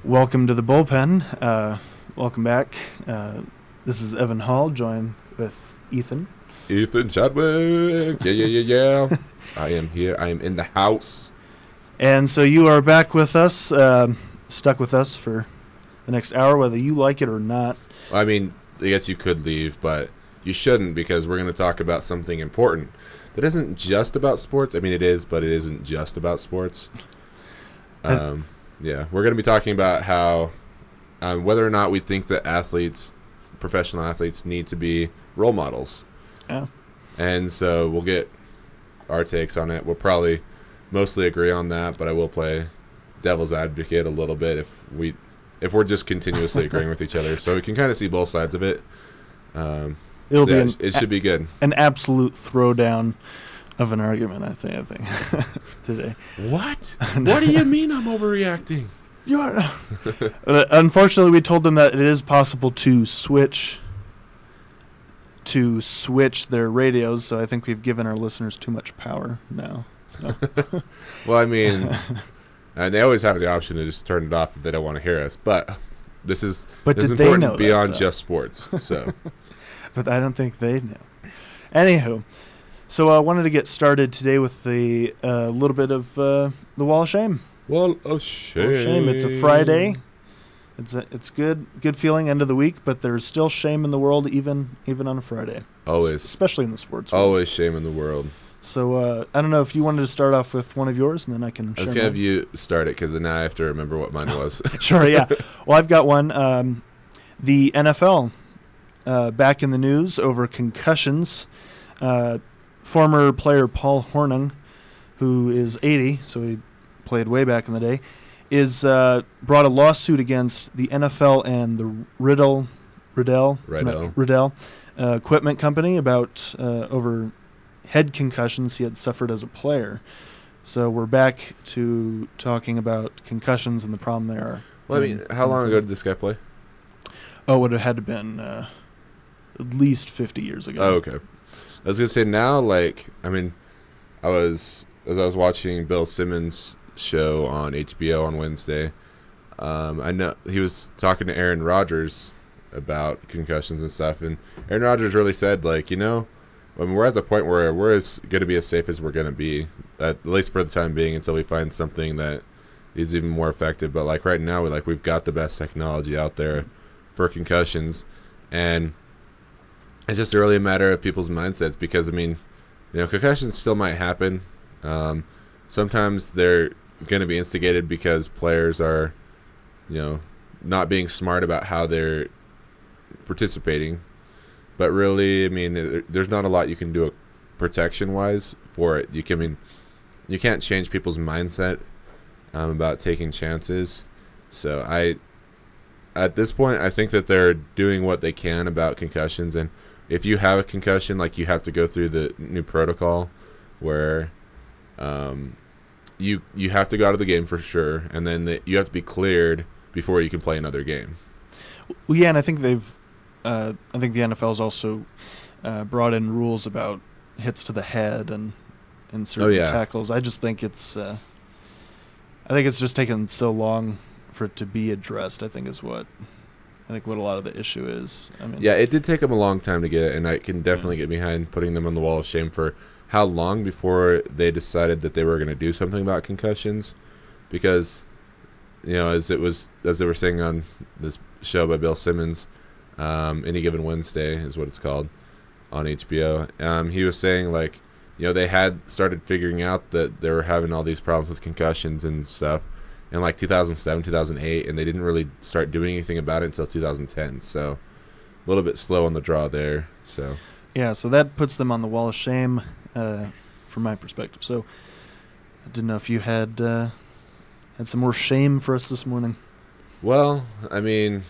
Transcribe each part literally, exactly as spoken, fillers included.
Welcome to the bullpen. Uh, welcome back. Uh, this is Evan Hall, joined with Ethan. Ethan Chadwick. Yeah, yeah, yeah, yeah. I am here. I am in the house. And so you are back with us, uh, stuck with us for the next hour, whether you like it or not. I mean, I guess you could leave, but you shouldn't, because we're going to talk about something important that isn't just about sports. I mean, it is, but it isn't just about sports. Um, yeah, we're going to be talking about how um, whether or not we think that athletes, professional athletes, need to be role models. Yeah. And so we'll get our takes on it. We'll probably mostly agree on that, but I will play devil's advocate a little bit if we if we're just continuously agreeing with each other, so we can kind of see both sides of it. Um, It'll so be yeah, an, it should be good. An absolute throwdown of an argument, I think. I think today. What? What do you mean I'm overreacting? You are. Unfortunately, we told them that it is possible to switch to switch their radios, so I think we've given our listeners too much power now. So. Well, I mean, and they always have the option to just turn it off if they don't want to hear us. But this is but this is did important they know beyond that, just sports. So, but I don't think they know. Anywho, so I wanted to get started today with the uh, little bit of uh, the Wall of Shame. Wall of Shame. Wall of Shame. It's a Friday. It's a, it's good good feeling end of the week, but there's still shame in the world even even on a Friday. Always, especially in the sports world. Always shame in the world. So uh, I don't know if you wanted to start off with one of yours, and then I can. I was gonna have you start it because now I have to remember what mine was. Sure, yeah. Well, I've got one. Um, the N F L uh, back in the news over concussions. Uh, former player Paul Hornung, who is eighty, so he played way back in the day, is uh, brought a lawsuit against the N F L and the Riddle, Riddell, Riddell, Riddell uh, Equipment Company about uh, over head concussions he had suffered as a player. So we're back to talking about concussions and the problem there. Well, I mean, how long ago did this guy play? Oh, it would have had to been uh, at least fifty years ago. Oh, okay. I was gonna say now, like, I mean, I was as I was watching Bill Simmons' show on H B O on Wednesday. Um, I know he was talking to Aaron Rodgers about concussions and stuff, and Aaron Rodgers really said, like, you know, I mean, we're at the point where we're as going to be as safe as we're going to be, at least for the time being, until we find something that is even more effective. But like right now, we like we've got the best technology out there for concussions, and it's just really a matter of people's mindsets. Because I mean, you know, concussions still might happen. Um, sometimes they're going to be instigated because players are, you know, not being smart about how they're participating. But really, I mean, there's not a lot you can do protection-wise for it. You can, I mean, you can't change people's mindset um, about taking chances. So I, at this point, I think that they're doing what they can about concussions. And if you have a concussion, like, you have to go through the new protocol where um, you you have to go out of the game for sure, and then the, you have to be cleared before you can play another game. Well, yeah, and I think they've. Uh, I think the N F L has also uh, brought in rules about hits to the head and and certain oh, yeah. tackles. I just think it's. Uh, I think it's just taken so long for it to be addressed. I think is what. I think what a lot of the issue is. I mean, yeah, it did take them a long time to get it, and I can definitely yeah. get behind putting them on the Wall of Shame for how long before they decided that they were going to do something about concussions, because, you know, as it was as they were saying on this show by Bill Simmons. Um, Any Given Wednesday is what it's called on H B O. Um, he was saying, like, you know, they had started figuring out that they were having all these problems with concussions and stuff in like two thousand seven, two thousand eight, and they didn't really start doing anything about it until two thousand ten. So a little bit slow on the draw there. So yeah, so that puts them on the Wall of Shame uh, from my perspective. So I didn't know if you had uh, had some more shame for us this morning. Well, I mean,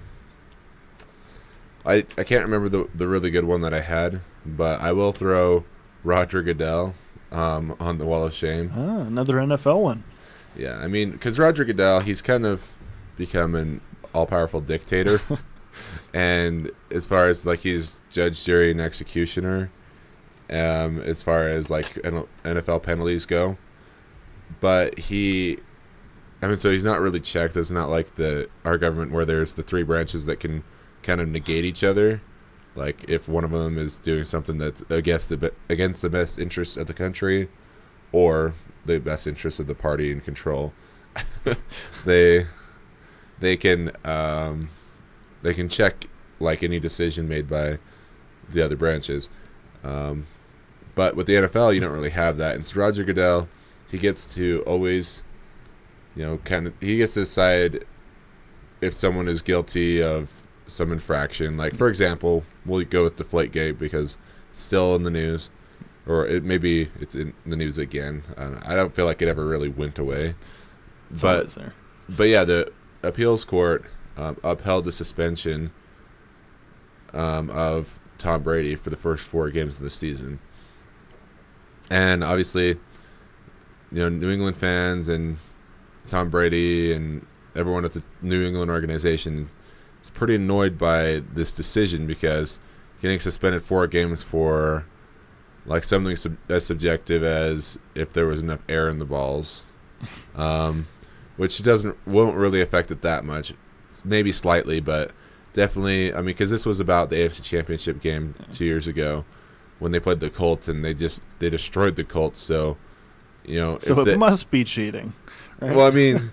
I I can't remember the the really good one that I had, but I will throw Roger Goodell um, on the Wall of Shame. Ah, another N F L one. Yeah, I mean, because Roger Goodell, he's kind of become an all-powerful dictator, and as far as like he's judge, jury, and executioner, um, as far as like N F L penalties go, but he I mean, so he's not really checked. It's not like the our government where there's the three branches that can kind of negate each other. Like if one of them is doing something that's against the against the best interests of the country, or the best interests of the party in control, they they can um, they can check like any decision made by the other branches. Um, but with the N F L, you don't really have that. And so Roger Goodell, he gets to always, you know, kind of he gets to decide if someone is guilty of some infraction. Like, for example, we'll go with Deflategate because it's still in the news, or it maybe it's in the news again. I don't, know. I don't feel like it ever really went away. It's but always there. but yeah, the appeals court um, upheld the suspension um, of Tom Brady for the first four games of the season, and obviously, you know, New England fans and Tom Brady and everyone at the New England organization is pretty annoyed by this decision because getting suspended four games for like something sub- as subjective as if there was enough air in the balls, um, which doesn't won't really affect it that much, maybe slightly, but definitely. I mean, because this was about the A F C Championship game two years ago when they played the Colts and they just they destroyed the Colts. So you know, So it the, must be cheating. Right? well, I mean,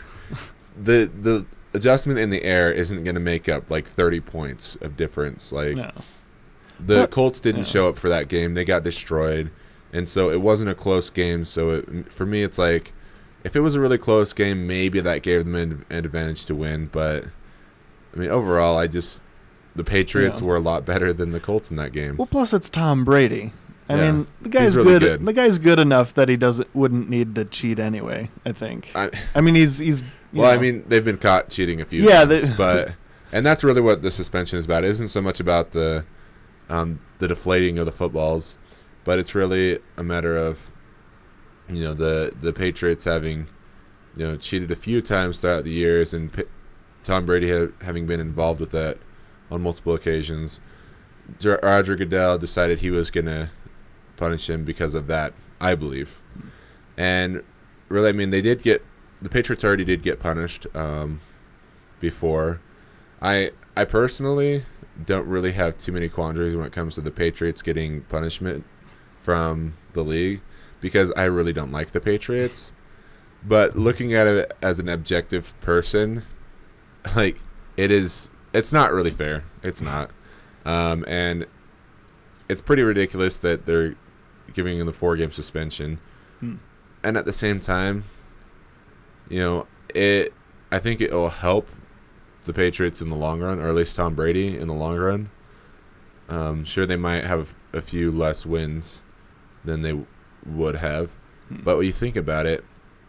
the the adjustment in the air isn't going to make up like thirty points of difference. Like no. the But- Colts didn't yeah. show up for that game; they got destroyed, and so it wasn't a close game. So it, for me, it's like if it was a really close game, maybe that gave them an, an advantage to win. But I mean, overall, I just the Patriots Yeah. were a lot better than the Colts in that game. Well, plus it's Tom Brady. I Yeah. mean, the guy's He's really good. good. The guy's good enough that he doesn't wouldn't need to cheat anyway. I think. I, I mean, he's he's. you well, I know, mean, they've been caught cheating a few Yeah, times, they- but and that's really what the suspension is about. It isn't so much about the um, the deflating of the footballs, but it's really a matter of you know the the Patriots having you know cheated a few times throughout the years, and P- Tom Brady ha- having been involved with that on multiple occasions. J- Roger Goodell decided he was going to punish him because of that, I believe. And really, I mean, they did get the Patriots already did get punished um, before. I I personally don't really have too many quandaries when it comes to the Patriots getting punishment from the league because I really don't like the Patriots. But looking at it as an objective person, like it is, it's not really fair. It's not, um, and it's pretty ridiculous that they're giving him the four-game suspension. Hmm. And at the same time, you know, it. I think it will help the Patriots in the long run, or at least Tom Brady in the long run. Um, sure, they might have a few less wins than they w- would have, Hmm. but when you think about it,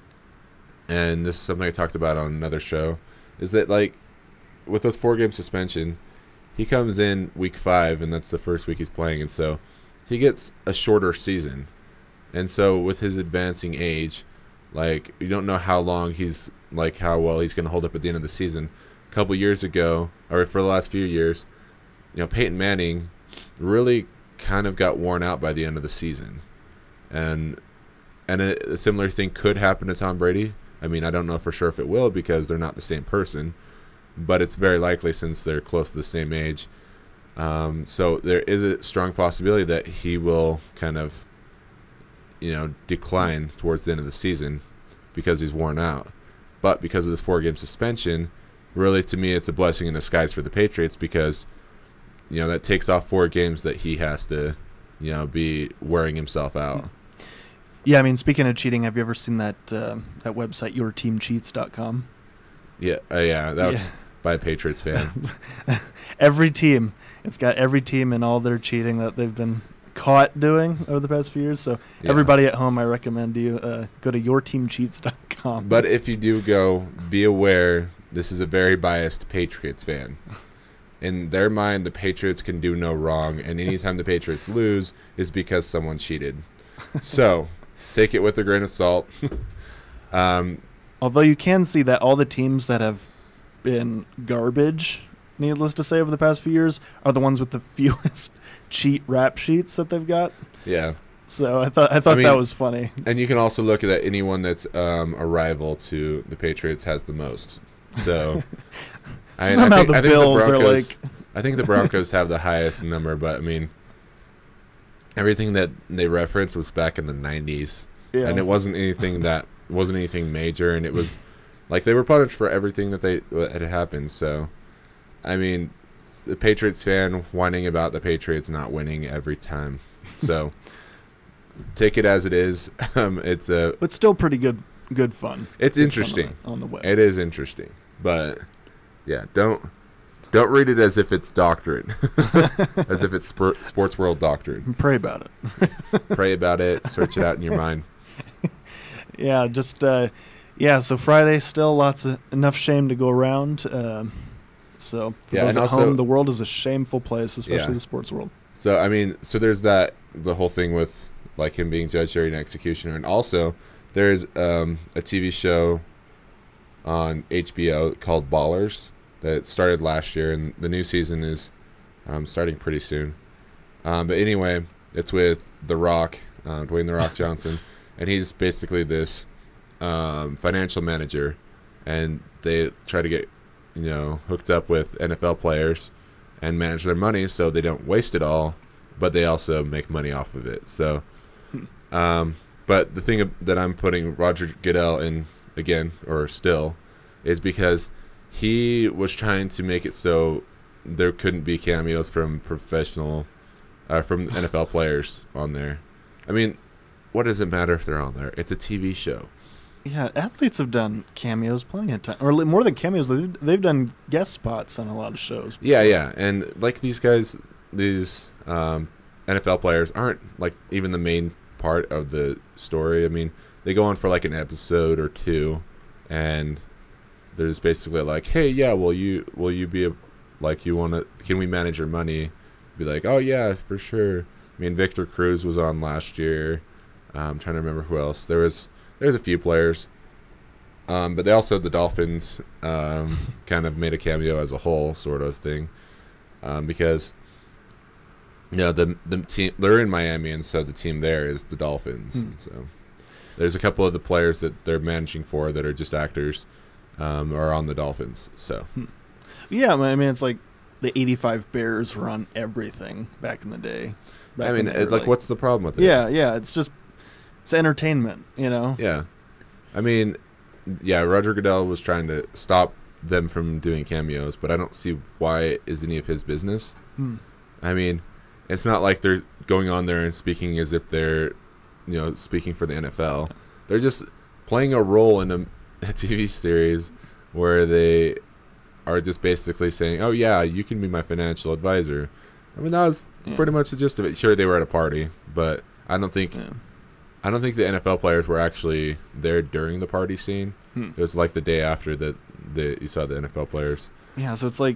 and this is something I talked about on another show, is that like with those four-game suspension, he comes in week five, and that's the first week he's playing, and so he gets a shorter season. And so with his advancing age, like you don't know how long he's like how well he's going to hold up at the end of the season. A couple years ago, or for the last few years, you know, Peyton Manning really kind of got worn out by the end of the season. And and a, a similar thing could happen to Tom Brady. I mean, I don't know for sure if it will because they're not the same person, but it's very likely since they're close to the same age. Um, so there is a strong possibility that he will kind of, you know, decline towards the end of the season because he's worn out. But because of this four-game suspension, really to me it's a blessing in disguise for the Patriots because, you know, that takes off four games that he has to, you know, be wearing himself out. Yeah, I mean, speaking of cheating, have you ever seen that uh, that website your team cheats dot com? Yeah, uh, yeah, that was Yeah. by a Patriots fan. Every team, it's got every team and all their cheating that they've been caught doing over the past few years. So Yeah. everybody at home, I recommend you uh, go to your team cheats dot com. But if you do go, be aware this is a very biased Patriots fan. In their mind, the Patriots can do no wrong, and anytime the Patriots lose is because someone cheated. So, take it with a grain of salt. um, Although you can see that all the teams that have been garbage, needless to say, over the past few years, are the ones with the fewest cheat rap sheets that they've got. yeah, So I thought I thought I mean, that was funny. And you can also look at that anyone that's um, a rival to the Patriots has the most. So I mean, Somehow I think, the I think Bills the are Broncos, like. I think the Broncos have the highest number, but I mean, everything that they referenced was back in the nineties, Yeah. and it wasn't anything that wasn't anything major, and it was like they were punished for everything that they that had happened. So, I mean, the Patriots fan whining about the Patriots not winning every time. So, take it as it is. Um, it's a. But still pretty good. Good fun. It's Good interesting fun on the, on the web. It is interesting, but yeah, don't don't read it as if it's doctrine, as if it's spor- sports world doctrine. Pray about it. Pray about it. Search it out in your mind. Yeah, just uh, yeah. So Friday still lots of enough shame to go around. Um, so for Yeah, those and at also- home, the world is a shameful place, especially Yeah. the sports world. So I mean, so there's that the whole thing with like him being judge, jury, and executioner, and also there's um, a T V show on H B O called Ballers that started last year, and the new season is um, starting pretty soon. Um, but anyway, it's with The Rock, uh, Dwayne The Rock Johnson, and he's basically this um, financial manager, and they try to get you know hooked up with N F L players and manage their money so they don't waste it all, but they also make money off of it. So, um, but the thing that I'm putting Roger Goodell in again, or still, is because he was trying to make it so there couldn't be cameos from professional, uh, from N F L players on there. I mean, what does it matter if they're on there? It's a T V show. Yeah, athletes have done cameos plenty of time, or li- more than cameos. They've, they've done guest spots on a lot of shows. Yeah, yeah, and like these guys, these um, N F L players aren't like even the main part of the story. I mean, they go on for like an episode or two, and they're just basically like, "Hey, yeah, will you will you be a, like you want to? Can we manage your money?" Be like, "Oh yeah, for sure." I mean, Victor Cruz was on last year. Uh, I'm trying to remember who else. There was there's a few players, um, but they also the Dolphins um, kind of made a cameo as a whole sort of thing, um, because you know the the team they're in Miami, and so the team there is the Dolphins. Hmm. And so there's a couple of the players that they're managing for that are just actors, um, are on the Dolphins. So Yeah, I mean, it's like the eighty-five Bears were on everything back in the day. Back I mean, when they it, were, like, what's the problem with it? Yeah, yeah, it's just it's entertainment, you know. Yeah. I mean, yeah, Roger Goodell was trying to stop them from doing cameos, but I don't see why it is any of his business. Hmm. I mean, it's not like they're going on there and speaking as if they're, you know, speaking for the N F L. They're just playing a role in a, a T V series where they are just basically saying, "Oh yeah, you can be my financial advisor." I mean, that was Yeah. pretty much the gist of it. Sure, they were at a party, but I don't think Yeah. I don't think the N F L players were actually there during the party scene. Hmm. It was like the day after that the, you saw the N F L players. Yeah, so it's like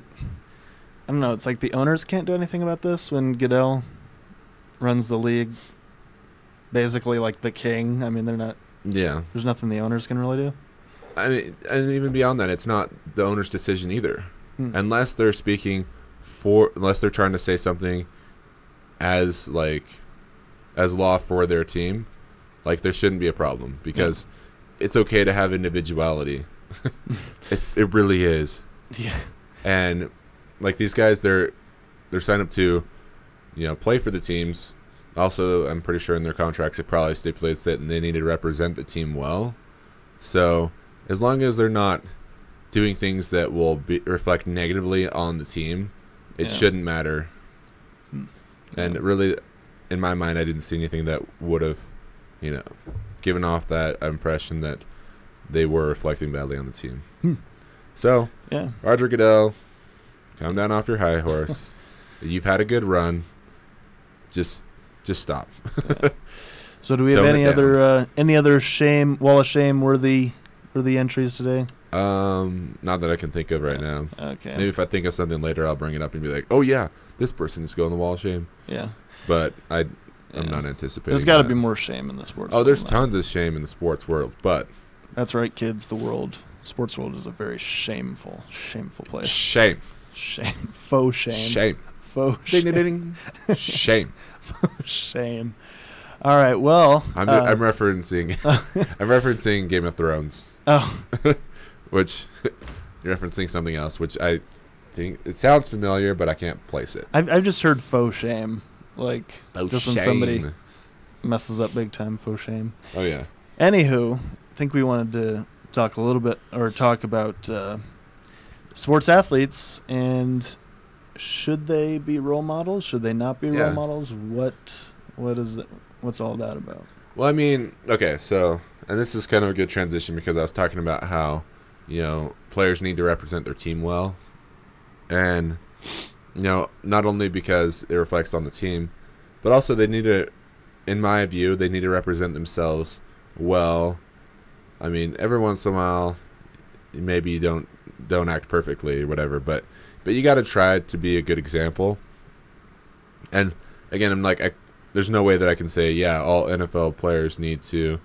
I don't know. It's like the owners can't do anything about this when Goodell runs the league. Basically, like the king. I mean, they're not. Yeah, There's nothing the owners can really do. I mean, and even beyond that, it's not the owner's decision either, Hmm. unless they're speaking for, unless they're trying to say something as like as law for their team. Like there shouldn't be a problem because it's okay to have individuality. it's it really is. Yeah. And like these guys, they're they're signed up to, you know, play for the teams. Also, I'm pretty sure in their contracts it probably stipulates that they need to represent the team well. So as long as they're not doing things that will be, reflect negatively on the team, it Yeah. shouldn't matter. Hmm. And Yeah. really, in my mind, I didn't see anything that would have, you know, given off that impression that they were reflecting badly on the team. Hmm. So, Yeah. Roger Goodell, come down off your high horse. You've had a good run. Just, just stop. So do we have Tone any it other uh, any other shame wall of shame worthy worthy entries today? um, not that I can think of right now. Okay. Maybe if I think of something later, I'll bring it up and be like, "Oh yeah, this person is going the wall of shame." Yeah. But I, I'm Yeah. not anticipating. There's got to that. be more shame in the sports. Oh, there's world than tons of shame in the sports world, but that. That's right, kids. The world, sports world, is a very shameful, shameful place. shame, Shame, faux shame, shame, faux ding, shame, ding, ding, shame. shame. All right. Well, I'm, uh, I'm referencing I'm referencing Game of Thrones. Oh, Which you're referencing something else, which I think it sounds familiar, but I can't place it. I've I've just heard faux shame, like Oh, just shame. when somebody messes up big time. Faux shame. Oh yeah. Anywho, I think we wanted to talk a little bit or talk about uh, sports athletes and should they be role models? Should they not be Yeah. role models? What what is it? What's all that about? Well, I mean, okay, so, and this is kind of a good transition because I was talking about how, you know, players need to represent their team well. And, you know, not only because it reflects on the team, but also they need to, in my view, they need to represent themselves well. I mean, every once in a while, maybe you don't don't act perfectly or whatever, but but you got to try to be a good example. And again, I'm like, I, there's no way that I can say, yeah, all N F L players need to,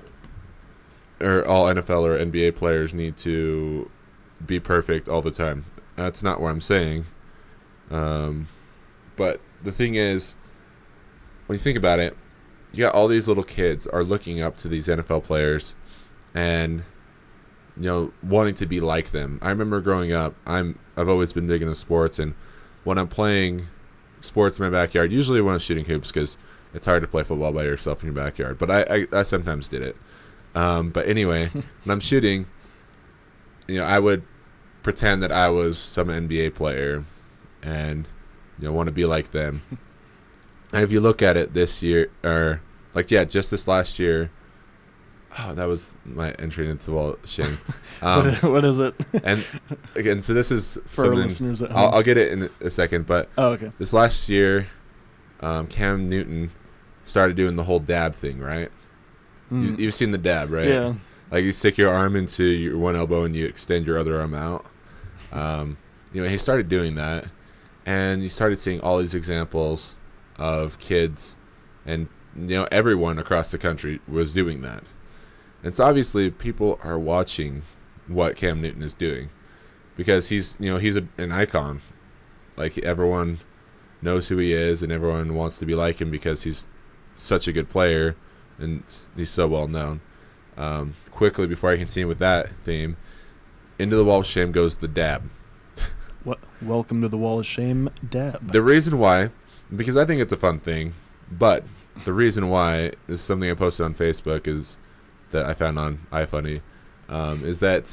or all N F L or N B A players need to be perfect all the time. That's not what I'm saying. Um, but the thing is, when you think about it, you got all these little kids are looking up to these N F L players and, you know, wanting to be like them. I remember growing up, I'm, I've always been big into sports, and when I'm playing sports in my backyard, usually when I'm shooting hoops, because it's hard to play football by yourself in your backyard, but I, I, I sometimes did it. Um, but anyway, when I'm shooting, you know, I would pretend that I was some N B A player and, you know, want to be like them. And if you look at it this year, or like, yeah, just this last year, oh, that was my entry into the wall of shame. Um, what, what is it? and again, so this is For our something, listeners at home. I'll, I'll get it in a second, but Oh, okay. this last year, um, Cam Newton started doing the whole dab thing, right? Mm. You, you've seen the dab, right? Yeah. Like you stick your arm into your one elbow and you extend your other arm out. Um, you know, he started doing that, and you started seeing all these examples of kids, and you know, everyone across the country was doing that. And so obviously people are watching what Cam Newton is doing because he's, you know, he's a, an icon. Like everyone knows who he is, and everyone wants to be like him because he's such a good player and he's so well known. Um, quickly, before I continue with that theme, into the wall of shame goes the dab. What? Welcome to the wall of shame, dab. The reason why, because I think it's a fun thing, but the reason why is something I posted on Facebook is that I found on iFunny, um, is that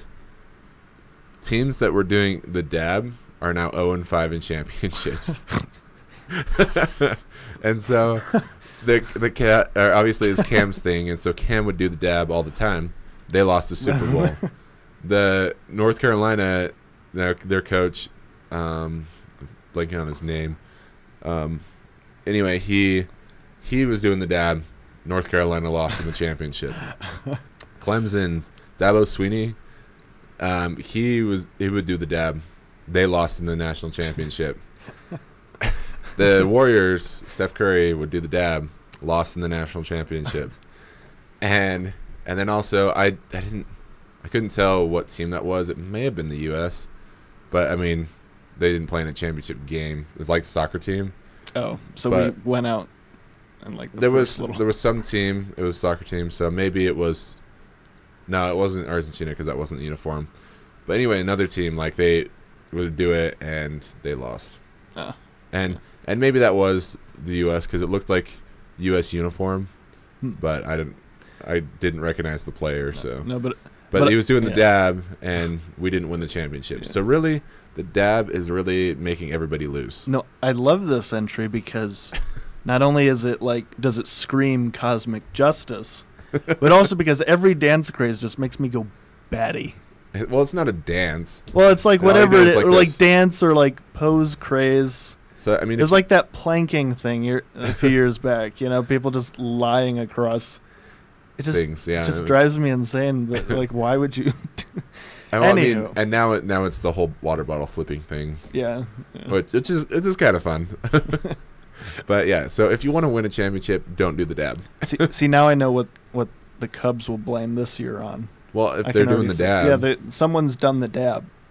teams that were doing the dab are now oh and five in championships. And so the the cat or obviously it's Cam's thing, and so Cam would do the dab all the time. They lost the Super Bowl. The North Carolina, their, their coach, um, blanking on his name. Um, anyway, he he was doing the dab. North Carolina lost in the championship. Clemson, Dabo Swinney, um, he was he would do the dab. They lost in the national championship. The Warriors, Steph Curry would do the dab, lost in the national championship. And and then also I, I didn't I couldn't tell what team that was. It may have been the U S, but I mean they didn't play in a championship game. It was like the soccer team. Oh, so But we went out and like the There first was little. there was some team. It was a soccer team, so maybe it was. No, it wasn't Argentina because that wasn't the uniform. But anyway, another team like they would do it and they lost. Oh. And and maybe that was the U S because it looked like U S uniform, Hmm. but I didn't I didn't recognize the player. So, No, but but, but- he was doing the yeah. dab, and we didn't win the championship. Yeah. So really, the dab is really making everybody lose. no, I love this entry because not only is it like does it scream cosmic justice, but also because every dance craze just makes me go batty. Well, it's not a dance. Well, it's like All he whatever, does it, like or like this. dance or like pose craze. So I mean, It was if- like that planking thing year, a few years back. You know, people just lying across. It just things. Yeah, it just it was- drives me insane. That, like, why would you? And, well, I mean, Anywho. and now it now it's the whole water bottle flipping thing, yeah. yeah. which it's just it's just kind of fun. But yeah, so if you want to win a championship, don't do the dab. see, see, now I know what what the Cubs will blame this year on. Well, if I they're can doing already the see- dab, yeah, they, someone's done the dab.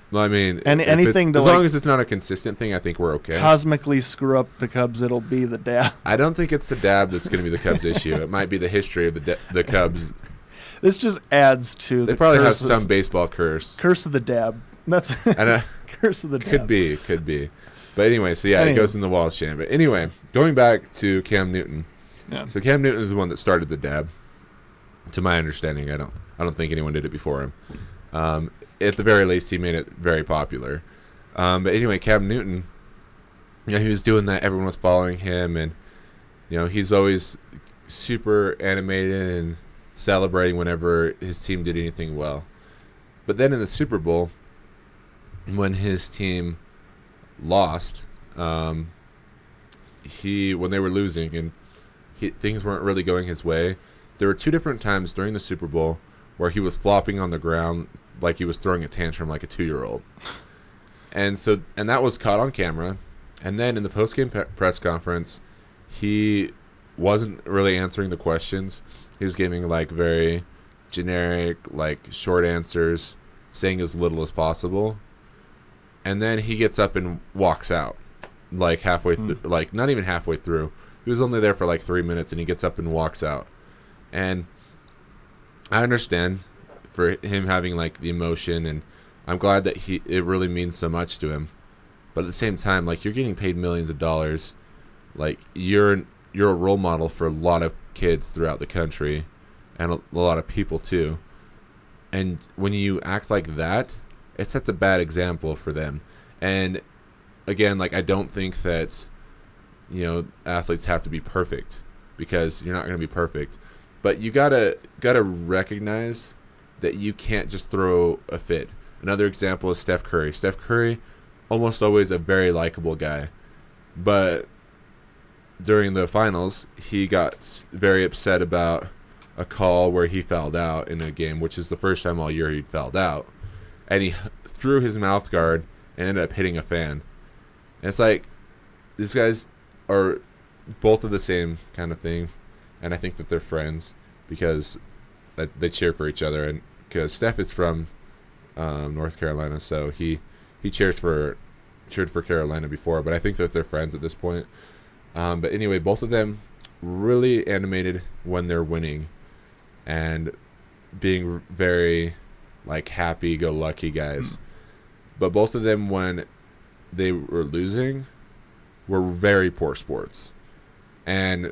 Well, I mean, And if anything it's, to, as like, long as it's not a consistent thing, I think we're okay. cosmically screw up the Cubs, it'll be the dab. I don't think it's the dab that's going to be the Cubs' issue. It might be the history of the da- the Cubs. This just adds to They the probably have curses. some baseball curse. Curse of the dab. That's And uh, curse of the dab. could be, could be. But anyway, so yeah, Anywho. it goes in the Walsh chant. But anyway, going back to Cam Newton. Yeah. So Cam Newton is the one that started the dab. To my understanding, I don't, I don't think anyone did it before him. Um, at the very least, he made it very popular. Um, but anyway, Cam Newton, you know, he was doing that. Everyone was following him, and you know, he's always super animated and celebrating whenever his team did anything well. But then in the Super Bowl, when his team lost, um, he when they were losing and he, things weren't really going his way, there were two different times during the Super Bowl where he was flopping on the ground like he was throwing a tantrum like a two-year-old. And so, and that was caught on camera. And then in the post-game pe- press conference, he wasn't really answering the questions. He was giving like very generic, like short answers, saying as little as possible. And then he gets up and walks out, like halfway through, mm. like not even halfway through. He was only there for like three minutes, and he gets up and walks out. And I understand for him having like the emotion, and I'm glad that he it really means so much to him. But at the same time, like, you're getting paid millions of dollars, like you're you're a role model for a lot of kids throughout the country, and a, a lot of people too. And when you act like that, it sets a bad example for them. And again, like, I don't think that, you know, athletes have to be perfect, because you're not going to be perfect. But you gotta gotta recognize that you can't just throw a fit. Another example is Steph Curry. Steph Curry, almost always a very likable guy, but during the finals, he got very upset about a call where he fouled out in a game, which is the first time all year he'd fouled out, and he threw his mouth guard and ended up hitting a fan. And it's like, these guys are both of the same kind of thing, and I think that they're friends because they cheer for each other. And because Steph is from um, North Carolina, so he he cheers for cheered for Carolina before, but I think that they're friends at this point. Um, but anyway, both of them really animated when they're winning and being very like happy-go-lucky guys. Mm. But both of them, when they were losing, were very poor sports. And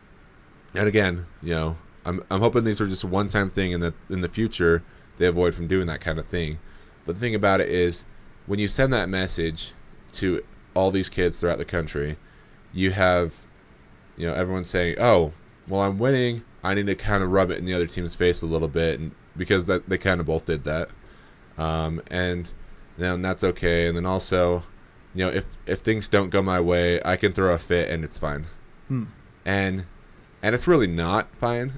and again, you know, I'm I'm hoping these are just a one-time thing, and that in the future they avoid from doing that kind of thing. But the thing about it is, when you send that message to all these kids throughout the country, you have, you know, everyone saying, "Oh, well, I'm winning. I need to kind of rub it in the other team's face a little bit," and because that they kind of both did that, um, and then that's okay. And then also, you know, if if things don't go my way, I can throw a fit and it's fine. Hmm. And and it's really not fine.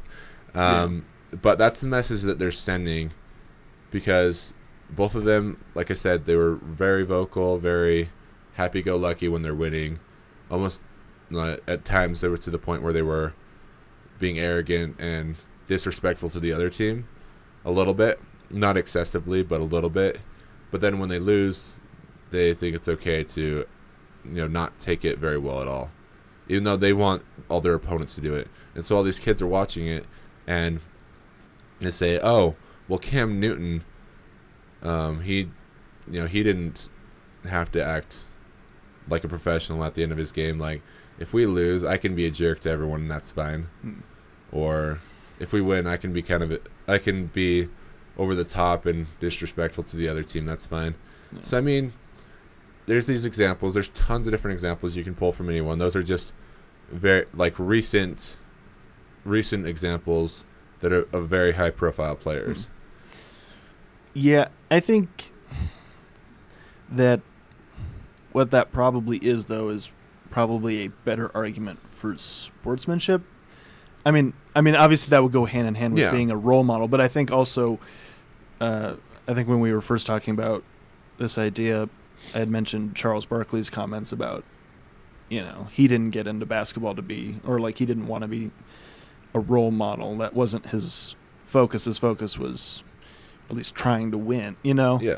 um, yeah. But that's the message that they're sending, because both of them, like I said, they were very vocal, very happy-go-lucky when they're winning. Almost uh, at times they were to the point where they were being arrogant and disrespectful to the other team a little bit. Not excessively, but a little bit. But then when they lose, they think it's okay to, you know, not take it very well at all, even though they want all their opponents to do it. And so all these kids are watching it, and they say, "Oh, well, Cam Newton, um, he, you know, he didn't have to act like a professional at the end of his game. Like, if we lose, I can be a jerk to everyone, and that's fine. Hmm. Or if we win, I can be kind of, a, I can be over the top and disrespectful to the other team. That's fine." Yeah. So I mean, there's these examples. There's tons of different examples you can pull from anyone. Those are just very like recent, recent examples that are of very high-profile players. Hmm. Yeah, I think that what that probably is, though, is probably a better argument for sportsmanship. I mean, I mean, obviously that would go hand in hand with yeah. being a role model, but I think also, uh, I think when we were first talking about this idea, I had mentioned Charles Barkley's comments about, you know, he didn't get into basketball to be, or like he didn't want to be a role model. That wasn't his focus. His focus was at least trying to win, you know? Yeah.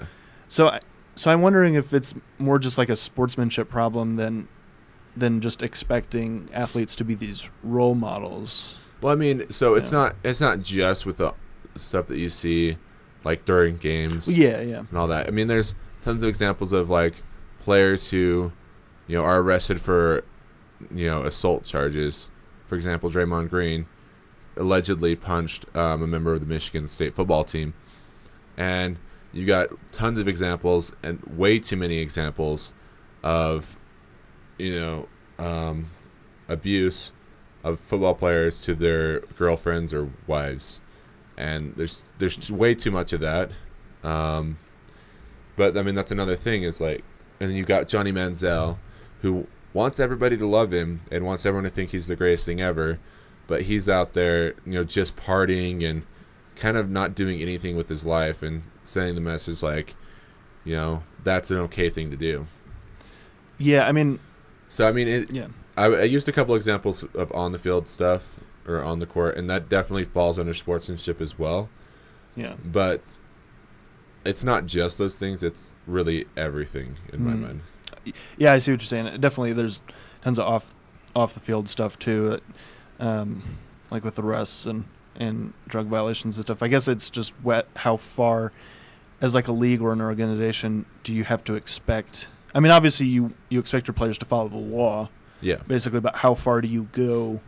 So, I- so I'm wondering if it's more just like a sportsmanship problem than than just expecting athletes to be these role models. Well, I mean, so it's Yeah. not it's not just with the stuff that you see, like during games Yeah, yeah. and all that. I mean, there's tons of examples of like players who, you know, are arrested for, you know, assault charges. For example, Draymond Green allegedly punched um, a member of the Michigan State football team, and you got tons of examples and way too many examples of, you know, um, abuse of football players to their girlfriends or wives, and there's there's way too much of that. Um, but I mean, that's another thing is like, and then you got Johnny Manziel, who wants everybody to love him and wants everyone to think he's the greatest thing ever, but he's out there, you know, just partying and kind of not doing anything with his life and sending the message like, you know, that's an okay thing to do. Yeah, I mean, So I mean, it, yeah. I, I used a couple examples of on the field stuff or on the court, and that definitely falls under sportsmanship as well. Yeah. But it's not just those things; it's really everything in my Mm. mind. Yeah, I see what you're saying. Definitely, there's tons of off off the field stuff too, that, um, like with arrests and and drug violations and stuff. I guess it's just wet how far, as like a league or an organization, do you have to expect? I mean, obviously, you you expect your players to follow the law, Yeah, basically, but how far do you go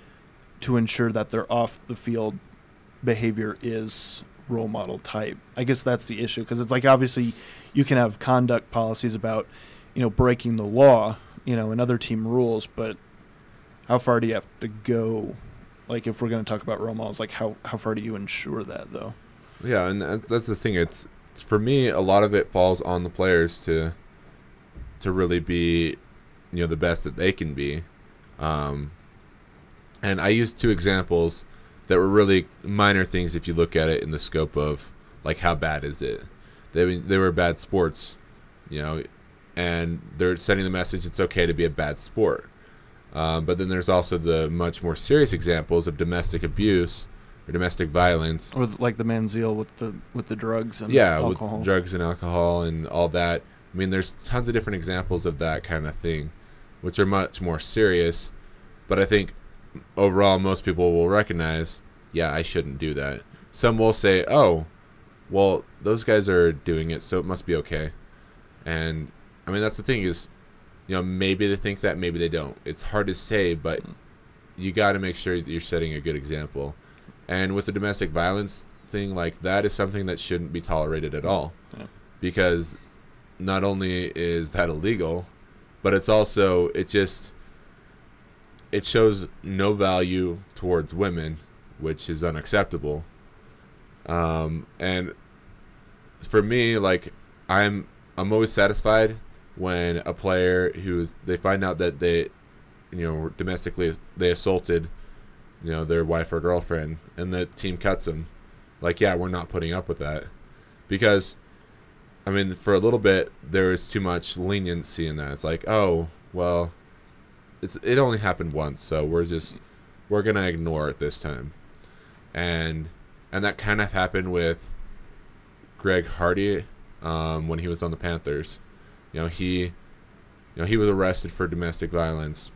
to ensure that their off the field behavior is role model type? I guess that's the issue, because it's like obviously you can have conduct policies about, you know, breaking the law, you know, and other team rules, but how far do you have to go? Like, if we're going to talk about role models, like how how far do you ensure that though? yeah, and that, that's the thing. It's for me, a lot of it falls on the players to to really be, you know, the best that they can be. Um, and I used two examples that were really minor things if you look at it in the scope of like how bad is it. They they were bad sports, you know, and they're sending the message it's okay to be a bad sport. Um, but then there's also the much more serious examples of domestic abuse or domestic violence. Or like the Manziel with the with the drugs and Yeah, alcohol. with drugs and alcohol and all that. I mean, there's tons of different examples of that kind of thing, which are much more serious. But I think overall, most people will recognize, yeah, I shouldn't do that. Some will say, oh, well, those guys are doing it, so it must be okay. And I mean, that's the thing is, you know, maybe they think that, maybe they don't. It's hard to say, but you got to make sure that you're setting a good example. And with the domestic violence thing, like that is something that shouldn't be tolerated at all, Yeah. because not only is that illegal, but it's also it just it shows no value towards women, which is unacceptable. Um, and for me, like I'm I'm always satisfied when a player who's they find out that they, you know, domestically they assaulted, you know, their wife or girlfriend, and the team cuts them. Like, yeah, we're not putting up with that, because I mean, for a little bit, there was too much leniency in that. It's like, oh, well, it's it only happened once, so we're just we're gonna ignore it this time, and and that kind of happened with Greg Hardy um, when he was on the Panthers. You know, he, you know, he was arrested for domestic violence,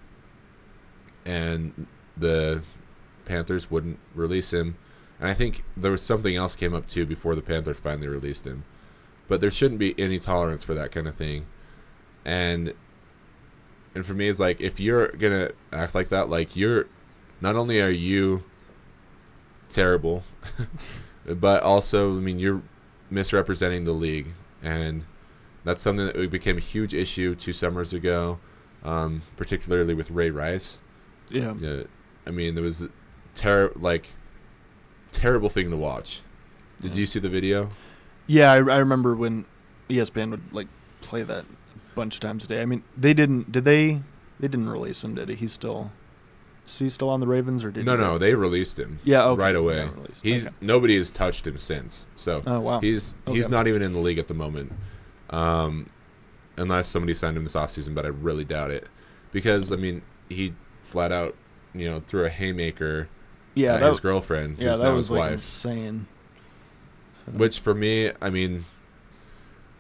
and the Panthers wouldn't release him, and I think there was something else came up too before the Panthers finally released him. But there shouldn't be any tolerance for that kind of thing. And and for me, it's like, if you're going to act like that, like you're, not only are you terrible, but also, I mean, you're misrepresenting the league. And that's something that became a huge issue two summers ago, um, particularly with Ray Rice. Yeah. Yeah, I mean, there was a ter- like, terrible thing to watch. Did Yeah. you see the video? Yeah, I, I remember when E S P N would like play that a bunch of times a day. I mean, they didn't. Did they? They didn't release him, did he? He's still. Is he still on the Ravens, or did No, he no, they released him. Yeah, okay. right away. Yeah, released. He's Okay. nobody has touched him since. So Oh wow. he's he's Okay. not even in the league at the moment, um, unless somebody signed him this offseason. But I really doubt it, because I mean, he flat out, you know, threw a haymaker Yeah, at that, his girlfriend, yeah, who's that now was his like wife. insane. So, Which for me, I mean,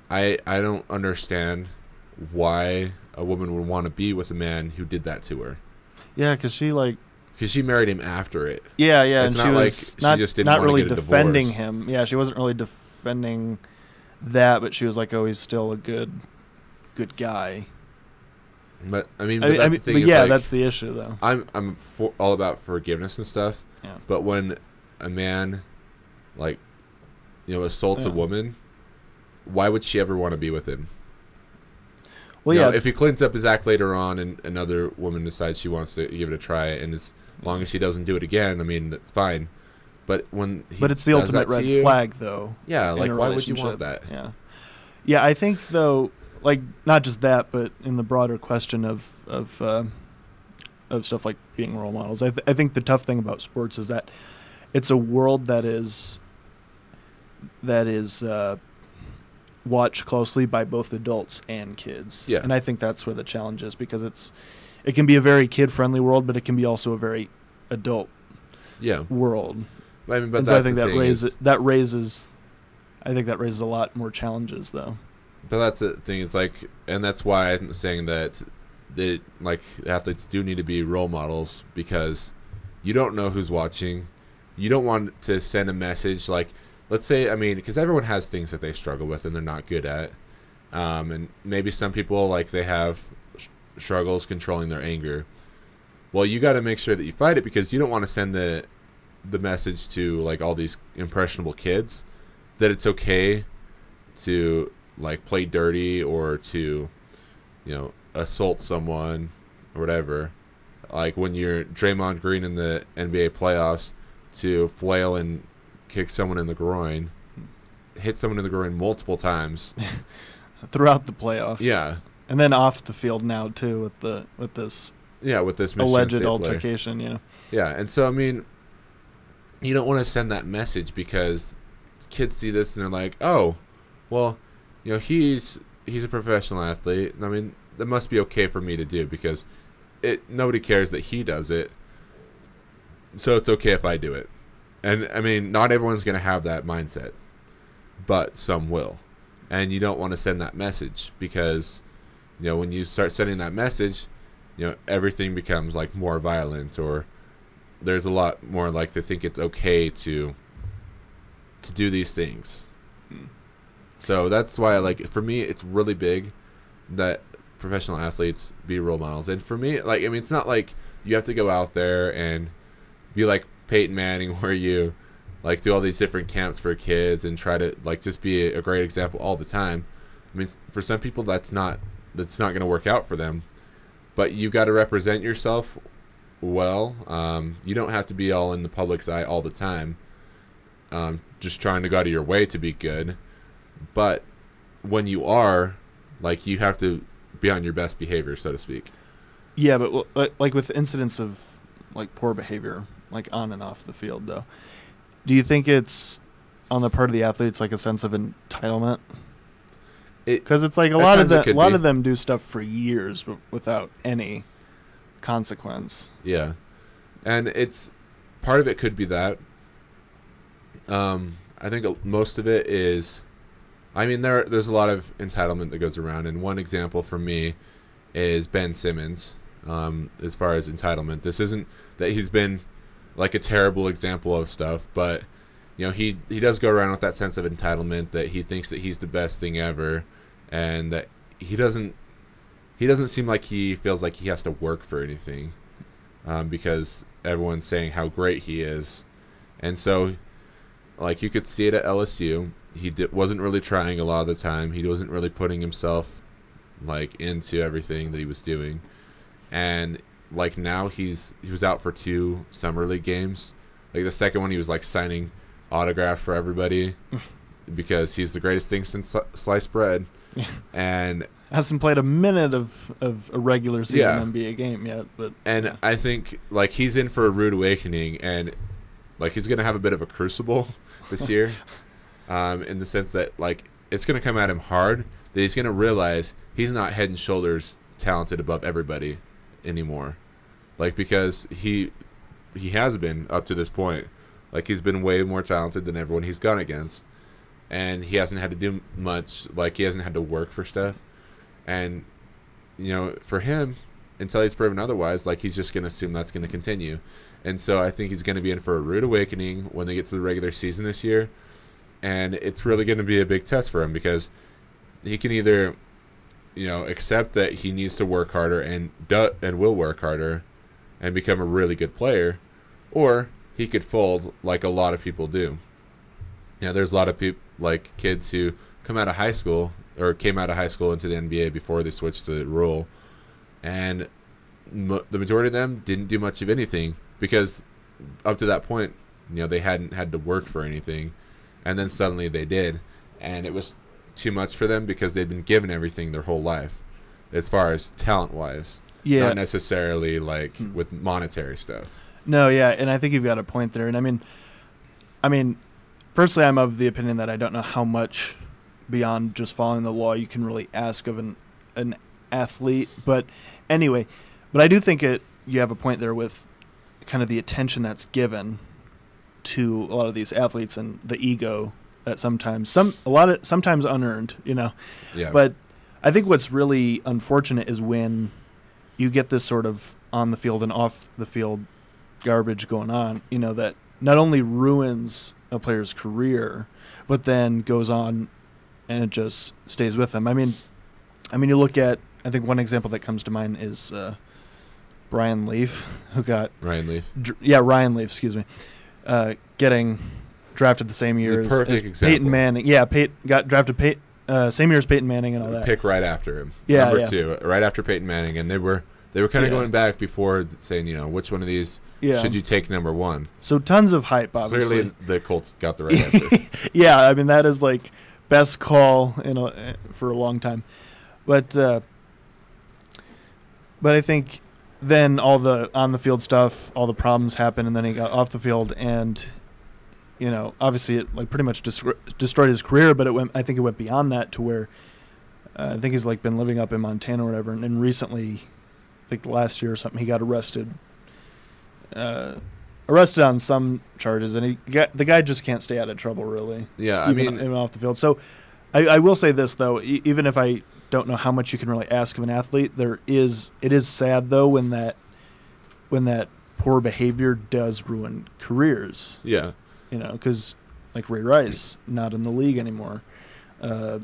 I I don't understand why a woman would want to be with a man who did that to her. Yeah, because she like. Because she married him after it. Yeah, yeah, It's and not she like was she not just didn't not want to really get a defending divorce. him. Yeah, she wasn't really defending that, but she was like, "Oh, he's still a good, good guy." But I mean, I, but I that's mean, the thing. but is, yeah, like, that's the issue, though. I'm I'm for, all about forgiveness and stuff. Yeah. But when a man, like, you know, assaults Yeah. a woman, why would she ever want to be with him? Well, You yeah, know, it's- if he cleans up his act later on and another woman decides she wants to give it a try, and as long as he doesn't do it again, I mean, that's fine. But when he but it's the does ultimate that to red you, flag, though. yeah, in like a why would you want relationship. that? Yeah, yeah. I think though, like not just that, but in the broader question of of uh, of stuff like being role models, I, th- I think the tough thing about sports is that it's a world that is that is uh, watched closely by both adults and kids. Yeah. And I think that's where the challenge is, because it's it can be a very kid friendly world, but it can be also a very adult Yeah, world. I mean, but And so I that's think the that thing raises is- that raises I think that raises a lot more challenges, though. But that's the thing. It's like, and that's why I'm saying that they like athletes do need to be role models, because you don't know who's watching. You don't want to send a message like, let's say, I mean, because everyone has things that they struggle with and they're not good at, um, and maybe some people like they have sh- struggles controlling their anger. Well, you got to make sure that you fight it, because you don't want to send the the message to like all these impressionable kids that it's okay to like play dirty or to, you know, assault someone or whatever. Like when you're Draymond Green in the N B A playoffs, to flail and kick someone in the groin, hit someone in the groin multiple times. Throughout the playoffs. Yeah. And then off the field now too, with the with this Yeah, with this Michigan alleged State player. altercation, you know. Yeah, and so I mean, you don't want to send that message, because kids see this and they're like, "Oh, well, you know, he's he's a professional athlete. I mean, that must be okay for me to do, because it nobody cares that he does it, so it's okay if I do it." And I mean, not everyone's going to have that mindset, but some will, and you don't want to send that message, because you know when you start sending that message, you know everything becomes like more violent, or there's a lot more like they think it's okay to to do these things. So that's why, like, for me, it's really big that professional athletes be role models. And for me, like, I mean, it's not like you have to go out there and be like Peyton Manning, where you like do all these different camps for kids and try to like just be a great example all the time. I mean, for some people, that's not that's not going to work out for them. But you got to represent yourself well. Um, you don't have to be all in the public's eye all the time, um, just trying to go out of your way to be good. But when you are, like, you have to be on your best behavior, so to speak. Yeah, but w- like- like with incidents of like poor behavior, like on and off the field, though, do you think it's on the part of the athletes like a sense of entitlement? It Because it's like a at lot of times it the, a could lot be. of them do stuff for years w- without any consequence. Yeah, and it's part of it could be that. Um, I think a- most of it is, I mean, there there's a lot of entitlement that goes around, and one example for me is Ben Simmons. Um, as far as entitlement, this isn't that he's been like a terrible example of stuff, but you know he he does go around with that sense of entitlement, that he thinks that he's the best thing ever, and that he doesn't he doesn't seem like he feels like he has to work for anything, um, because everyone's saying how great he is. And so like you could see it at L S U, he di- wasn't really trying a lot of the time. He wasn't really putting himself like into everything that he was doing. And like now he's he was out for two summer league games. Like the second one he was like signing autographs for everybody because he's the greatest thing since sli- sliced bread. And Hasn't played a minute of, of a regular season Yeah. N B A game yet, but and yeah. I think like he's in for a rude awakening, and like he's gonna have a bit of a crucible this year, um, in the sense that like it's gonna come at him hard. That he's gonna realize he's not head and shoulders talented above everybody anymore, like because he he has been up to this point. Like he's been way more talented than everyone he's gone against, and he hasn't had to do much. Like he hasn't had to work for stuff, and you know, for him, until he's proven otherwise, like he's just going to assume that's going to continue. And so I think he's going to be in for a rude awakening when they get to the regular season this year, and it's really going to be a big test for him because he can either, you know, accept that he needs to work harder and do, and will work harder and become a really good player, or he could fold like a lot of people do. You know, there's a lot of people, like kids who come out of high school or came out of high school into the N B A before they switched to the rule, and mo- the majority of them didn't do much of anything because up to that point, you know, they hadn't had to work for anything, and then suddenly they did, and it was too much for them because they'd been given everything their whole life as far as talent-wise. Yeah. Not necessarily like Hmm. with monetary stuff. No, yeah, and I think you've got a point there. And I mean, I mean, personally, I'm of the opinion that I don't know how much beyond just following the law you can really ask of an an athlete. But anyway, but I do think it. You have a point there with kind of the attention that's given to a lot of these athletes and the ego that sometimes some a lot of sometimes unearned, you know. Yeah. But I think what's really unfortunate is when you get this sort of on the field and off the field garbage going on, you know, that not only ruins a player's career, but then goes on and it just stays with them. I mean, I mean, you look at, I think one example that comes to mind is uh, Brian Leaf, who got, Ryan Leaf. dr- yeah, Ryan Leaf, excuse me, uh, getting drafted the same year The as, perfect as example. Peyton Manning. Yeah, Pey- got drafted Pey- uh, same year as Peyton Manning and all that. Pick right after him. Yeah, Number yeah. two, right after Peyton Manning, and they were they were kind of Yeah. going back before saying, you know, which one of these Yeah. should you take number one? So tons of hype, obviously. Clearly, the Colts got the right answer. Yeah, I mean that is like best call in a, for a long time, but uh, but I think then all the on the field stuff, all the problems happened, and then he got off the field, and you know, obviously it like pretty much destroy, destroyed his career. But it went, I think it went beyond that to where uh, I think he's like been living up in Montana or whatever, and, and recently, I think last year or something, he got arrested. Uh, arrested on some charges, and he got, the guy just can't stay out of trouble, really. Yeah, I even, mean, even off the field. So, I, I will say this though, e- even if I don't know how much you can really ask of an athlete, there is it is sad though when that when that poor behavior does ruin careers. yeah, You know, because like Ray Rice, not in the league anymore. Uh,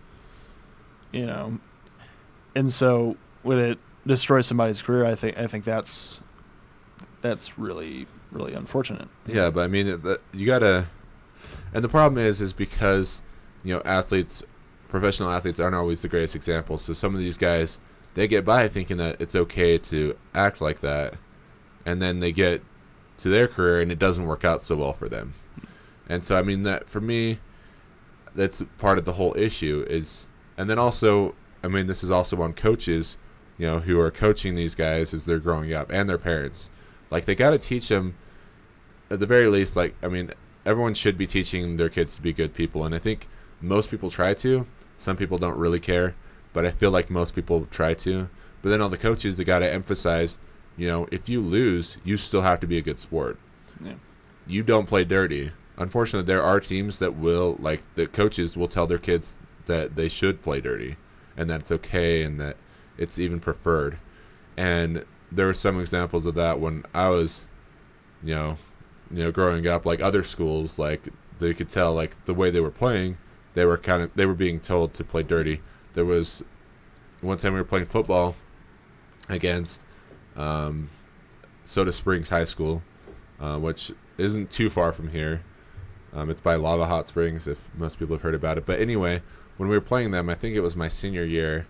you know, and so when it destroys somebody's career, I think I think that's that's really really unfortunate. yeah, but I mean, it- the, you gotta, and the problem is, is because you know, athletes, professional athletes aren't always the greatest examples. So some of these guys, they get by thinking that it's okay to act like that, and then they get to their career and it doesn't work out so well for them. And so I mean that for me, that's part of the whole issue is, and then also, I mean, this is also on coaches, you know, who are coaching these guys as they're growing up, and their parents. Like, they got to teach them, at the very least, like, I mean, everyone should be teaching their kids to be good people, and I think most people try to. Some people don't really care, but I feel like most people try to. But then all the coaches, they got to emphasize, you know, if you lose, you still have to be a good sport. Yeah. You don't play dirty. Unfortunately, there are teams that will, like, the coaches will tell their kids that they should play dirty and that it's okay and that it's even preferred. And there were some examples of that when I was, you know, you know, growing up. Like, other schools, like, they could tell, like, the way they were playing, they were kind of, they were being told to play dirty. There was one time we were playing football against um, Soda Springs High School, uh, which isn't too far from here. Um, it's by Lava Hot Springs, if most people have heard about it. But anyway, when we were playing them, I think it was my senior year,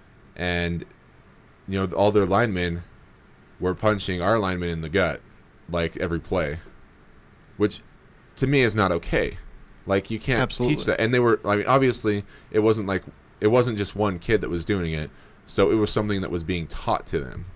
and you know, all their linemen were punching our linemen in the gut, like, every play, which to me is not okay. Like, you can't Absolutely. teach that. And they were, I mean, obviously, it wasn't like, it wasn't just one kid that was doing it, so it was something that was being taught to them,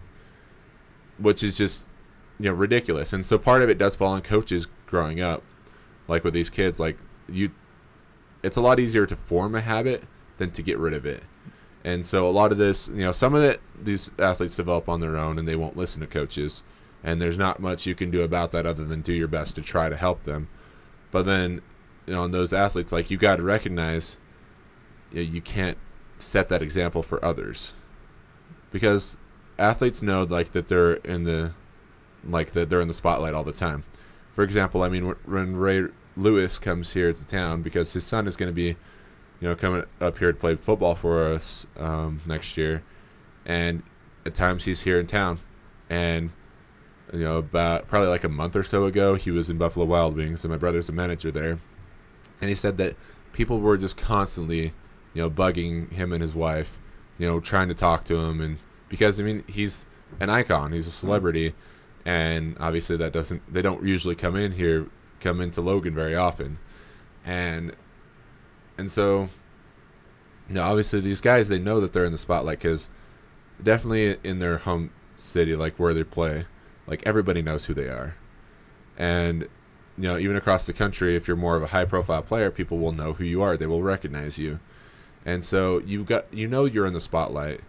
which is just, you know, ridiculous. And so part of it does fall on coaches growing up, like with these kids. Like, you, it's a lot easier to form a habit than to get rid of it. And so a lot of this, you know, some of it, these athletes develop on their own and they won't listen to coaches. And there's not much you can do about that other than do your best to try to help them. But then you know, on those athletes, like, you got to recognize, you know, you can't set that example for others, because athletes know, like, that they're in the like that they're in the spotlight all the time. For example, I mean, when Ray Lewis comes here to town, because his son is going to be, you know, coming up here to play football for us um, next year, and at times he's here in town, and you know, about probably like a month or so ago, he was in Buffalo Wild Wings, and my brother's the manager there, and he said that people were just constantly, you know, bugging him and his wife, you know, trying to talk to him, and because I mean, he's an icon, he's a celebrity, and obviously that doesn't, they don't usually come in here, come into Logan very often, and and so, you know, obviously these guys, they know that they're in the spotlight, because definitely in their home city, like where they play, like everybody knows who they are, and you know, even across the country, if you're more of a high profile player, people will know who you are, they will recognize you, and so you've got, you know, you're in the spotlight,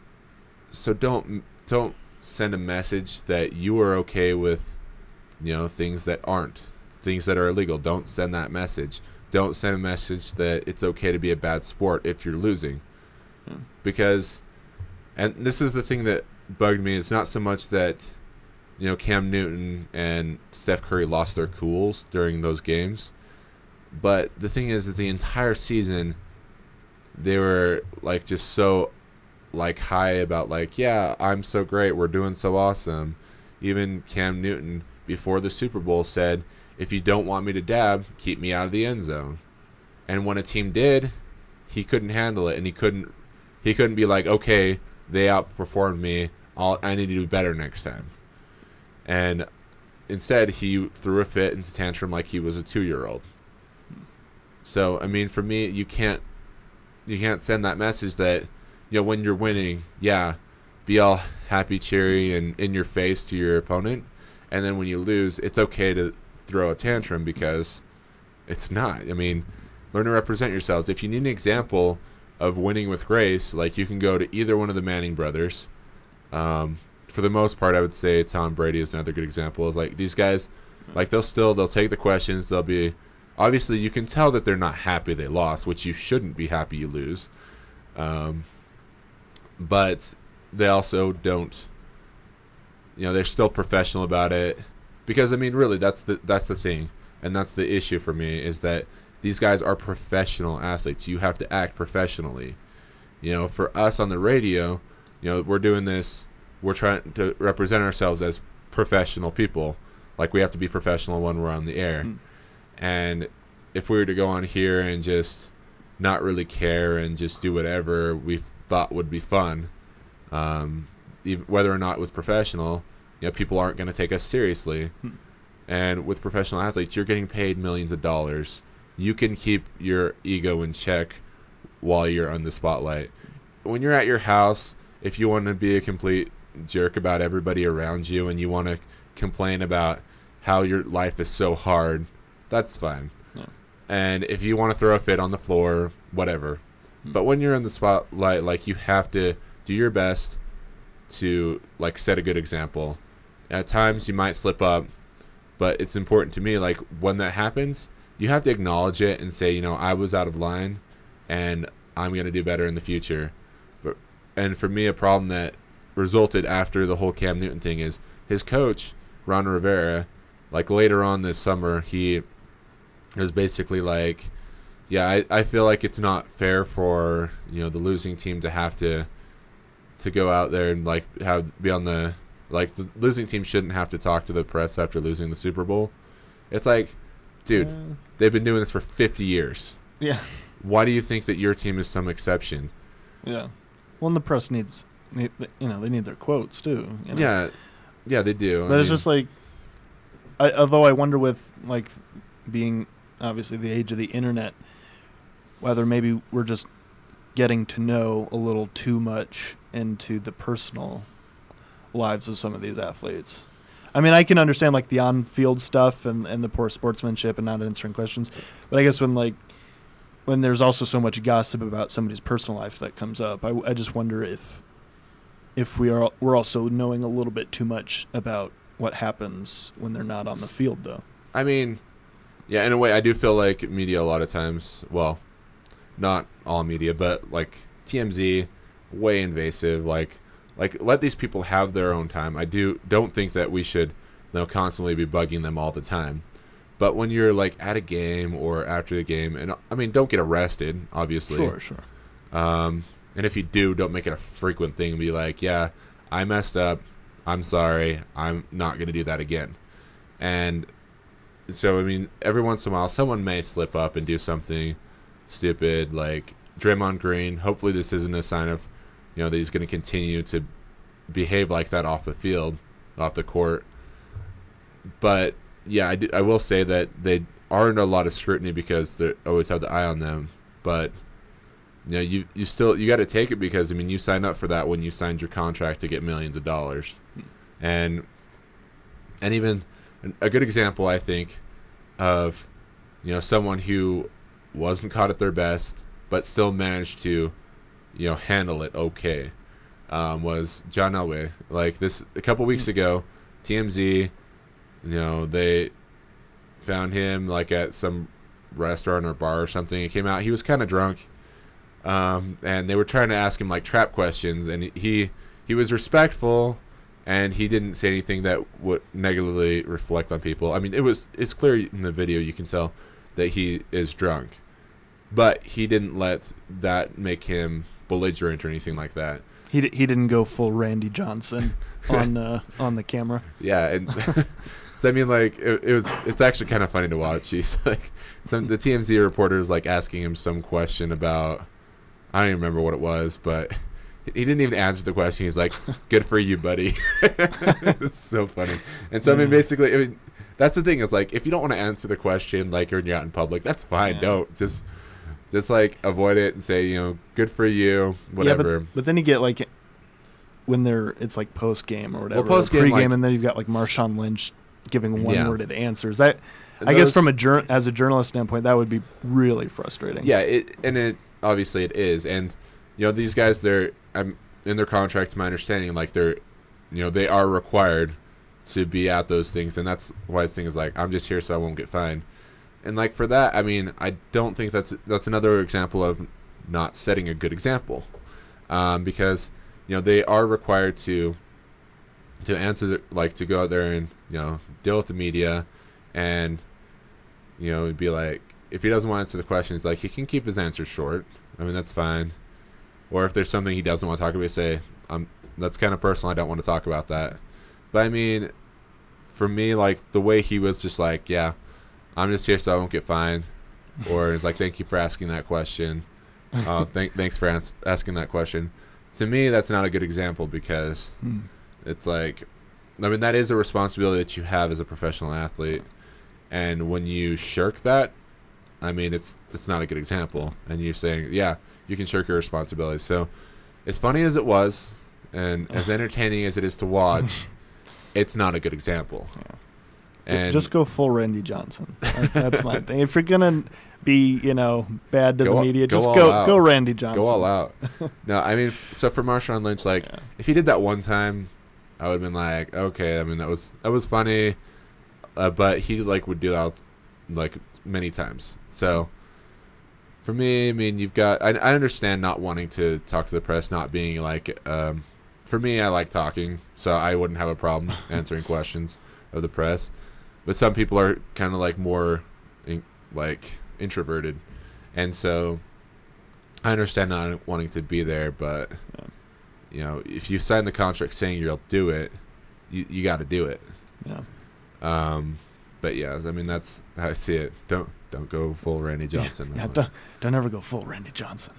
so don't don't send a message that you are okay with, you know, things that aren't, things that are illegal. Don't send that message. Don't send a message that it's okay to be a bad sport if you're losing. Hmm. Because, and this is the thing that bugged me, it's not so much that, you know, Cam Newton and Steph Curry lost their cools during those games, but the thing is that the entire season they were like just so like high about, like, yeah, I'm so great, we're doing so awesome. Even Cam Newton before the Super Bowl said, if you don't want me to dab, keep me out of the end zone. And when a team did, he couldn't handle it, and he couldn't he couldn't be like, okay, they outperformed me, I'll, I need to do better next time. And instead he threw a fit into tantrum like he was a two-year-old. So I mean, for me, you can't you can't send that message that, you know, when you're winning, yeah, be all happy, cheery, and in your face to your opponent, and then when you lose, it's okay to throw a tantrum, because it's not. I mean, learn to represent yourselves. If you need an example of winning with grace, like, you can go to either one of the Manning brothers. Um, for the most part, I would say Tom Brady is another good example. Of, like, these guys, like, they'll still, they'll take the questions, they'll be, obviously you can tell that they're not happy they lost, which you shouldn't be happy you lose. Um, but they also don't, you know, they're still professional about it, because I mean, really, that's the that's the thing, and that's the issue for me, is that these guys are professional athletes. You have to act professionally. You know, for us on the radio, you know, we're doing this, we're trying to represent ourselves as professional people, like we have to be professional when we're on the air. Mm. And if we were to go on here and just not really care and just do whatever we thought would be fun, um, even, whether or not it was professional, you know, people aren't going to take us seriously. Hmm. And with professional athletes, you're getting paid millions of dollars. You can keep your ego in check while you're on the spotlight. When you're at your house, if you want to be a complete jerk about everybody around you and you want to complain about how your life is so hard, that's fine. Yeah. And if you want to throw a fit on the floor, whatever. But when you're in the spotlight, like, you have to do your best to, like, set a good example. At times you might slip up, but it's important to me, like, when that happens, you have to acknowledge it and say, you know, I was out of line and I'm going to do better in the future. But and for me, a problem that resulted after the whole Cam Newton thing is his coach, Ron Rivera, like, later on this summer, he was basically like, yeah, I, I feel like it's not fair for, you know, the losing team to have to to go out there and, like, have be on the, like, the losing team shouldn't have to talk to the press after losing the Super Bowl. It's like, dude, uh, they've been doing this for fifty years. Yeah. Why do you think that your team is some exception? Yeah. Well, and the press needs, you know, they need their quotes too. You know? Yeah. Yeah, they do. But I it's mean, just like, I, although I wonder with, like, being obviously the age of the internet, whether maybe we're just getting to know a little too much into the personal lives of some of these athletes. I mean, I can understand, like, the on-field stuff and, and the poor sportsmanship and not answering questions, but I guess when, like, when there's also so much gossip about somebody's personal life that comes up, I, I just wonder if if we are we're also knowing a little bit too much about what happens when they're not on the field, though. I mean, Yeah, in a way, I do feel like media a lot of times, well, not all media, but like T M Z, way invasive. Like, like let these people have their own time. I do don't think that we should, you know, constantly be bugging them all the time. But when you're like at a game or after the game, and I mean, don't get arrested, obviously. Sure, sure. Um, and if you do, don't make it a frequent thing. Be like, yeah, I messed up. I'm sorry. I'm not going to do that again. And so, I mean, every once in a while, someone may slip up and do something stupid, like Draymond Green. Hopefully, this isn't a sign of, you know, that he's going to continue to behave like that off the field, off the court. But yeah, I, do, I will say that they are under a lot of scrutiny because they always have the eye on them. But you know, you you still you got to take it because I mean, you signed up for that when you signed your contract to get millions of dollars, and and even a good example, I think, of you know someone who wasn't caught at their best but still managed to you know handle it okay um, was John Elway. Like this a couple weeks ago, T M Z. You know, they found him like at some restaurant or bar or something. He came out. He was kind of drunk, um, and they were trying to ask him like trap questions, and he he was respectful, and he didn't say anything that would negatively reflect on people. I mean, it was it's clear in the video you can tell that he is drunk, but he didn't let that make him belligerent or anything like that. He d- he didn't go full Randy Johnson on uh, on the camera. Yeah, and. So I mean, like it, it was. It's actually kind of funny to watch. He's like, some the T M Z reporter is like asking him some question about, I don't even remember what it was, but he didn't even answer the question. He's like, "Good for you, buddy." It's so funny. And so I mean, basically, I mean, that's the thing. Is like, if you don't want to answer the question, like when you're out in public, that's fine. Yeah. Don't just, just like avoid it and say, you know, "Good for you," whatever. Yeah, but, but then you get like, when they're it's like post game or whatever, well, post game, pre game, like, and then you've got like Marshawn Lynch giving one-worded yeah. answers. That I Those, guess from a jur- as a journalist standpoint, that would be really frustrating. Yeah, it and it obviously it is, and you know these guys, they're um, in their contract, to my understanding, like they're, you know, they are required to be at those things, and that's why this thing is like, I'm just here so I won't get fined, and like for that, I mean, I don't think that's that's another example of not setting a good example, um, because you know they are required to. to answer, like, to go out there and, you know, deal with the media and, you know, be like, if he doesn't want to answer the questions, like, he can keep his answers short. I mean, that's fine. Or if there's something he doesn't want to talk about, say, um, that's kind of personal, I don't want to talk about that. But, I mean, for me, like, the way he was just like, yeah, I'm just here so I won't get fined. Or it's like, thank you for asking that question. Uh, th- thanks for ans- asking that question. To me, that's not a good example because... Hmm. It's like, I mean, that is a responsibility that you have as a professional athlete, and when you shirk that, I mean, it's it's not a good example. And you're saying, yeah, you can shirk your responsibilities. So, as funny as it was, and as entertaining as it is to watch, it's not a good example. Yeah. And just go full Randy Johnson. That's my thing. If you're gonna be, you know, bad to go, the media, go just go out. go Randy Johnson. Go all out. No, I mean, so for Marshawn Lynch, like, yeah. if he did that one time, I would have been like, okay, I mean, that was that was funny, uh, but he, like, would do that, like, many times. So, for me, I mean, you've got, I, I understand not wanting to talk to the press, not being, like, um, for me, I like talking, so I wouldn't have a problem answering questions of the press. But some people are kind of, like, more, in, like, introverted. And so, I understand not wanting to be there, but... Yeah. You know, if you sign the contract saying you'll do it, you you got to do it. Yeah. Um, but yeah, I mean that's how I see it. Don't don't go full Randy Johnson. Yeah, yeah don't don't ever go full Randy Johnson.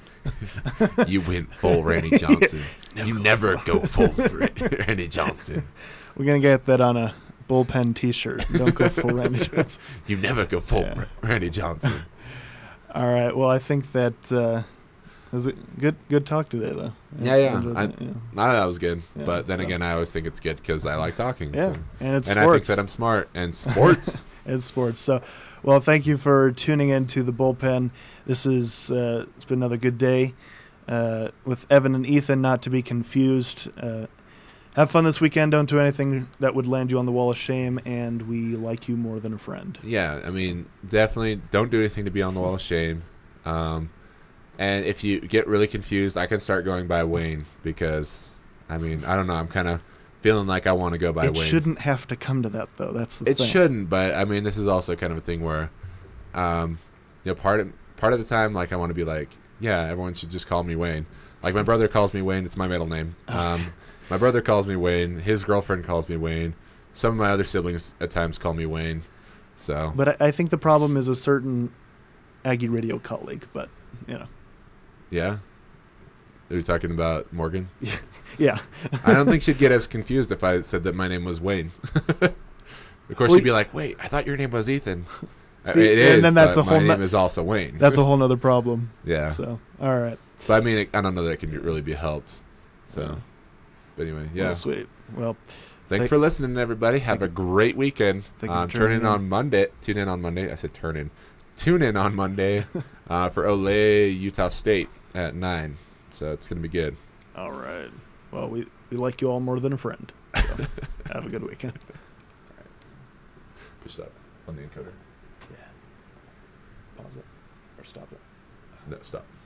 You went full Randy Johnson. yeah, never you go never full. go full Randy Johnson. We're gonna get that on a bullpen T-shirt. Don't go full Randy Johnson. You never go full yeah. Randy Johnson. All right. Well, I think that. Uh, It was a good, good talk today, though. Yeah, yeah. I, that, yeah. I know that was good, yeah, but then so. again, I always think it's good because I like talking. Yeah, so. and it's and sports. I think that I'm smart and sports. It's sports. So, well, thank you for tuning in to the bullpen. This is uh, it's been another good day uh, with Evan and Ethan, not to be confused. Uh, have fun this weekend. Don't do anything that would land you on the wall of shame, and we like you more than a friend. Yeah, I mean, definitely don't do anything to be on the wall of shame. Um, and if you get really confused, I can start going by Wayne because, I mean, I don't know. I'm kind of feeling like I want to go by It Wayne. shouldn't have to come to that, though. That's the It thing. shouldn't, but I mean, this is also kind of a thing where, um, you know, part of part of the time, like I want to be like, yeah, everyone should just call me Wayne. Like my brother calls me Wayne; it's my middle name. Um, my brother calls me Wayne. His girlfriend calls me Wayne. Some of my other siblings at times call me Wayne. So, But I, I think the problem is a certain Aggie Radio colleague. But you know, yeah, are you talking about Morgan? yeah. I don't think she'd get as confused if I said that my name was Wayne. Of course, Well, she'd be like, "Wait, I thought your name was Ethan." Uh, See, it and is, then that's but a whole my no- name is also Wayne. That's a whole nother problem. yeah. So, all right. But I mean, it, I don't know that it can really be helped. So, but anyway, yeah. Well, sweet. Well, Thanks thank- for listening, everybody. Have a great weekend. Thank you for Um, turn tuning in in. on Monday. Tune in on Monday. I said turn in. Tune in on Monday uh, for Olay, Utah State at nine. So it's going to be good. all right. Well, we, we like you all more than a friend. So, have a good weekend. Push stop on the encoder. Yeah. Pause it or stop it. No, stop.